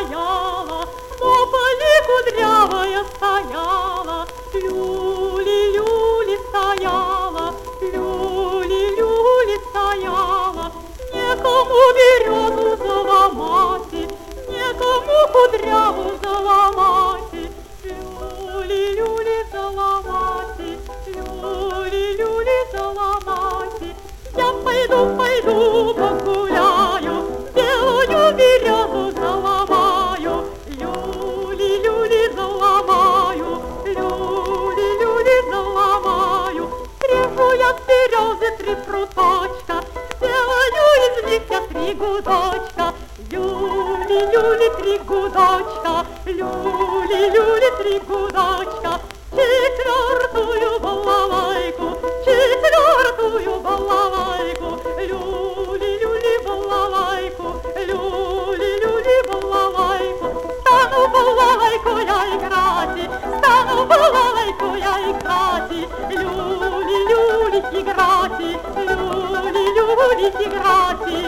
стояла, на поле кудрявая стояла, люли-люли стояла, люли-люли стояла. Некому березу заломать, некому кудряву заломать, люли-люли заломать, люли-люли заломать. Я пойду погуляю, белую березу заломаю, люли-люли заломаю, люли-люли заломаю. Срежу я с березы 3 пруточка, сделаю из них я 3 гудочка, люли-люли 3 гудочка, люли-люли 3 гудочка. Четвертую балалайку, четвертую балалайку, люли-люли балалайку, люли-люли балалайку. Стану балалайку я играть, стану балалайку я играть, люли-люли играть, люли-люли играть.